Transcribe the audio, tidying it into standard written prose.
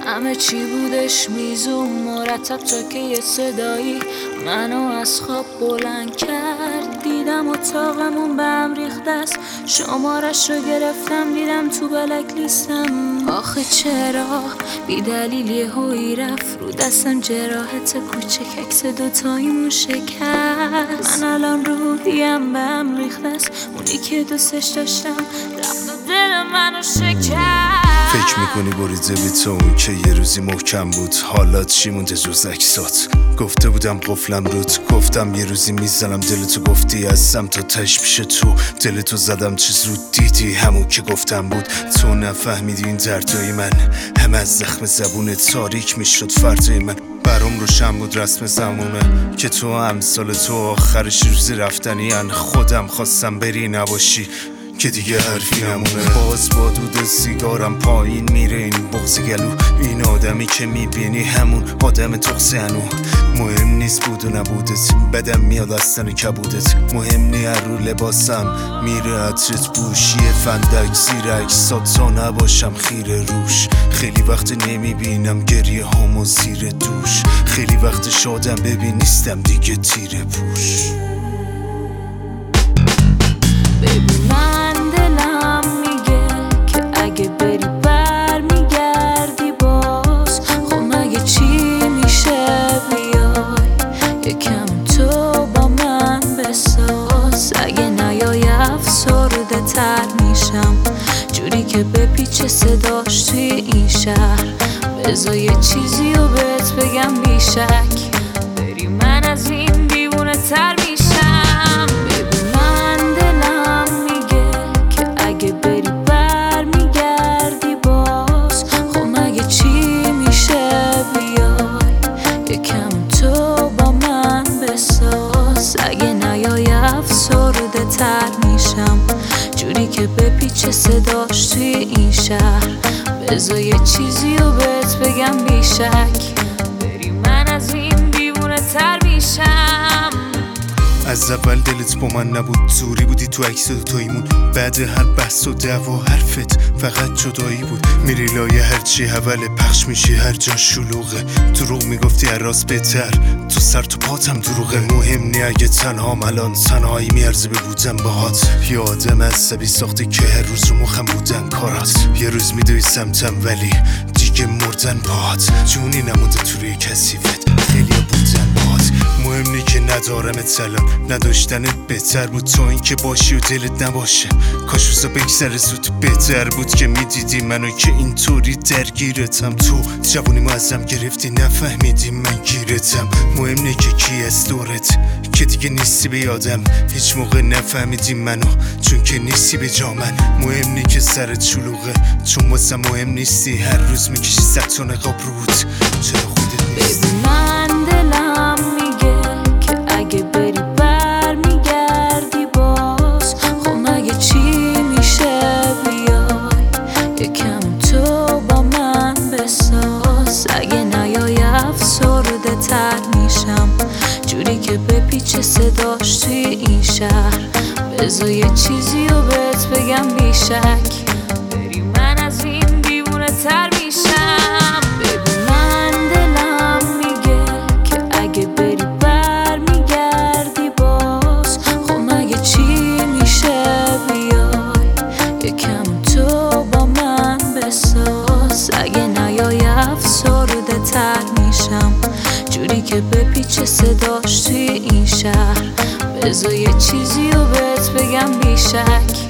همه چی بودش میزون مرتب تا که یه صدایی منو از خواب بلند کرد. دیدم اتاقمون به هم ریخته است، شمارش رو گرفتم دیدم تو بلک لیستم. آخه چرا بی دلیل یه هوی رفت رو دستم جراحت کوچک عکس دوتاییمون شکست. من الان روحیم به هم ریخته است، اونی که دوستش داشتم رفت و دل منو شکست. فکر میکنی بریده بی تو اون که یه روزی محکم بود، حالات چی مونده جز عکسات؟ گفته بودم قفلم رود، گفتم یه روزی میزنم دلتو، گفتی ازم تا تش پیش تو. دلتو زدم چه زود دیدی همون که گفتم بود. تو نفهمیدی این دردای من همه از زخم زبون تاریک میشد فردای من. برام روشن بود رسم زمونه که تو امثال تو آخرش روزی رفتنی ان. خودم خواستم بری نباشی که دیگه حرفی نمونه. باز با دود سیگارم پایین میره این بغض گلو. این آدمی که میبینی همون آدم تخصی هنو. مهم نیست بود و نبودت، بدم میاد از تن کبودت. مهم نی هر رو لباسم میره عطرت بوشی فندک زیر عکسات تا نباشم خیره روش. خیلی وقت نمیبینم گریه هامو زیر دوش. خیلی وقت شادم ببین نیستم دیگه تیره پوش. تر میشم جوری که بپیچه صداش توی این شهر. بذار یه چیزی رو بهت بگم بیشک بری من از این دیوونه تر میشم. ببین من دلم میگه که اگه بری بر میگردی باز، خب مگه چی میشه بیای یکم تو با من بساز. اگه نیای افسرده تر میشم جوری که بپیچه صداش توی این شهر. بذار یه چیزی رو بهت بگم بیشک بری من از این دیوونه تر میشم. از اول دلت با من نبود، زوری بودی تو عکس دوتاییمون. بعد هر بحث و دعوا حرفت فقط جدایی بود. میری لایه هرچی حوله پخش میشی هر جا شلوغه. دروغ میگفتی هر راست بهتر، تو سر تو پاتم دروغه. مهم نی اگه تنهام الان تنهایی میارزه به بودن باهات. یه آدم عصبی ساخته که هر روز رو مخم بودن کارات. یه روز میدوی سمتم ولی دیگه مردن باهات. جونی نمونده تو روی کثیفت، خیلی بودن باهات. مهم نی که ندارمت سلام، نداشتنت بهتر بود تو این که باشی و دلت نباشه. کاش روزا بگذره زود، بهتر بود که میدیدی منو که اینطوری درگیرتم. تو جوونیمو ازم گرفتی نفهمیدی من گیرتم. مهم نی که کی از دورت که دیگه نیستی به یادم. هیچ موقع نفهمیدی منو چون که نیستی به جا من. مهم نی که سرت شلوغه چون واسم مهم نیستی. هر روز میکشی 100 تا نقاب رود، چرا خودت نیستی؟ من دلم میگه که اگه بری بر میگردی باز، خب مگه چی میشه بیای یکم تو با من بساز. اگه نیای افسرده تر میشم جوری که بپیچه صداش توی این شهر. بذار یه چیزی رو بهت بگم بیشک بری من از این دیوونه تر میشم. ببین من دلم میگه که اگه بری بر میگردی باز، خب مگه چی میشه بیای یکم تو با من بساز. اگه نیای افسرده تر میشم جوری که بپیچه صداش توی این شهر. بذار یه چیزی رو بهت بگم بیشک